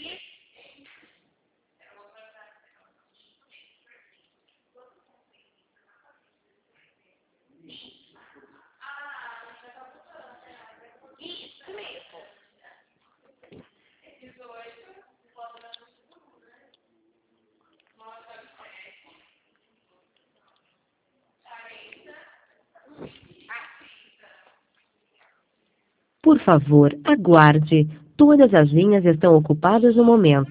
Por favor, aguarde. Todas as linhas estão ocupadas no momento.